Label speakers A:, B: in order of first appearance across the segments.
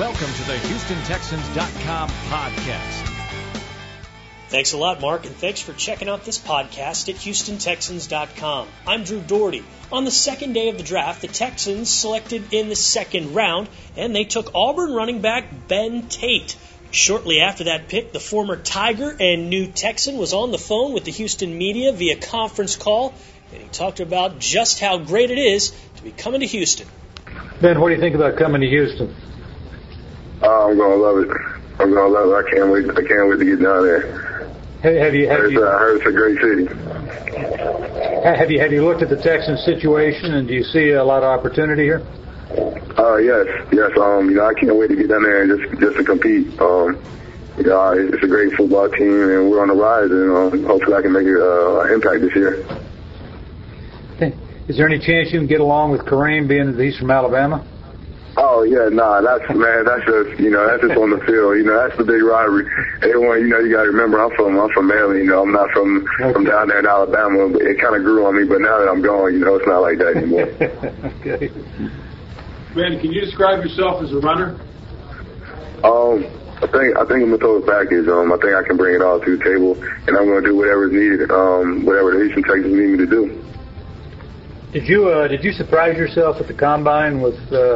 A: Welcome to the HoustonTexans.com podcast.
B: Thanks a lot, Mark, and thanks for checking out this podcast at HoustonTexans.com. I'm Drew Doherty. On the second day of the draft, the Texans selected in the second round, and they took Auburn running back Ben Tate. Shortly after that pick, the former Tiger and new Texan was on the phone with the Houston media via conference call, and he talked about just how great it is to be coming to Houston.
C: Ben, what do you think about coming to Houston?
D: I'm going to love it. I can't wait to get down there.
C: I
D: heard it's a great city.
C: Have you looked at the Texans situation, and do you see a lot of opportunity here?
D: Yes. I can't wait to get down there and just to compete. It's a great football team, and we're on the rise, and hopefully I can make an impact this year.
C: Is there any chance you can get along with Kareem, being that he's from Alabama?
D: Oh yeah, that's just that's just on the field. That's the big rivalry. Everyone, you got to remember, I'm from Maryland. I'm not from down there in Alabama. But it kind of grew on me, but now that I'm gone, it's not like that anymore.
C: Okay.
E: Ben, can you describe yourself as a runner?
D: I think I'm a total package. I think I can bring it all to the table, and I'm going to do whatever is needed, whatever the Houston Texans need me to do.
C: Did you surprise yourself at the combine with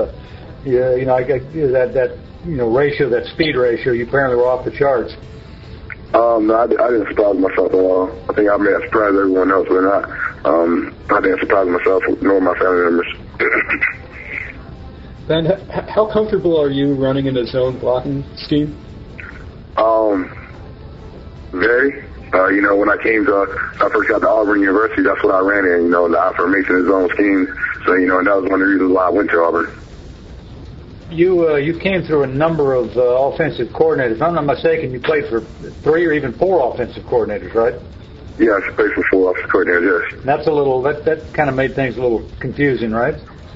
C: ratio, that speed ratio? You apparently were off the charts.
D: No, I didn't surprise myself at all. I think I may have surprised everyone else, but not. I didn't surprise myself nor my family members.
F: Ben, how comfortable are you running in a zone blocking scheme?
D: Very. When I first got to Auburn University, that's what I ran in, the I-formation zone scheme. So, and that was one of the reasons why I went to Auburn.
C: You came through a number of offensive coordinators. If I'm not mistaken, you played for 3 or even 4 offensive coordinators, right?
D: Yeah, I played for 4 offensive coordinators, yes.
C: And that's that kind of made things a little confusing, right?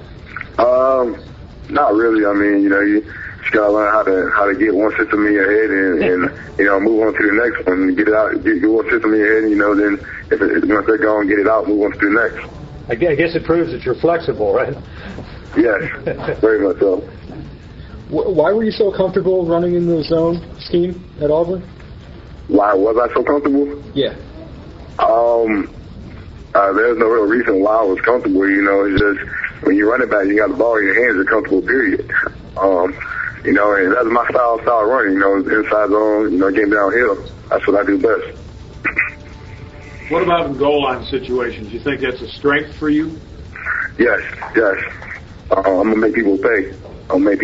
D: Not really. You just gotta learn how to get one system in your head and move on to the next one. Get one system in your head, then once they're gone, get it out, move on to the next.
C: I guess it proves that you're flexible, right?
D: Yes, very much so.
F: Why were you so comfortable running in the zone scheme at Auburn?
D: Why was I so comfortable?
F: Yeah.
D: There's no real reason why I was comfortable. It's just when you run it back, you got the ball in your hands, you're comfortable, period. And that's my style running, inside zone, getting downhill. That's what I do best.
E: What about in goal line situations? Do you think that's a strength for you?
D: Yes. I'm going to make people pay. and I'm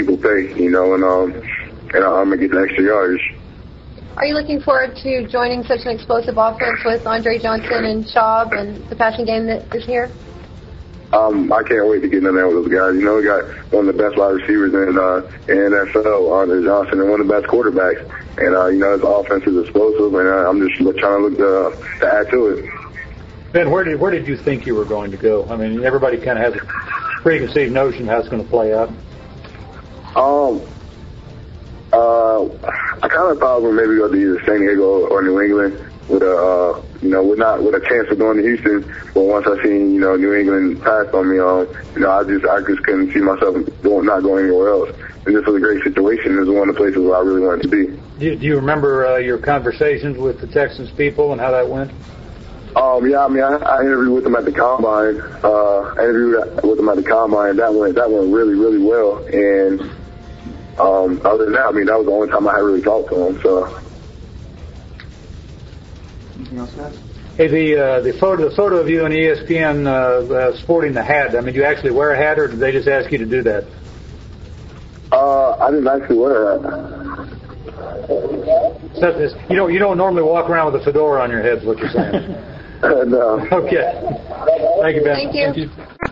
D: going to get the extra yards.
G: Are you looking forward to joining such an explosive offense with Andre Johnson and Schaub and the passing game that is here?
D: I can't wait to get in there with those guys. We got one of the best wide receivers in NFL, Andre Johnson, and one of the best quarterbacks. And, his offense is explosive, and I'm just trying to add to it.
C: Ben, where did you think you were going to go? Everybody kind of has a preconceived notion how it's going to play out.
D: I kind of thought I was going to maybe go to either San Diego or New England with a chance of going to Houston. But once I seen, New England pass on me, I just couldn't see myself not going anywhere else. And this was a great situation. This was one of the places where I really wanted to be.
C: Do you remember your conversations with the Texans people and how that went?
D: I interviewed with them at the combine. That went really, really well. And other than that, that was the only time I had really talked to them. So.
F: Anything else, guys?
C: Hey, the photo of you on ESPN sporting the hat. Do you actually wear a hat, or did they just ask you to do that?
D: I didn't actually wear a hat.
C: So you don't normally walk around with a fedora on your head, is what you're saying?
D: No.
C: Okay. Thank you, Ben.
G: Thank you.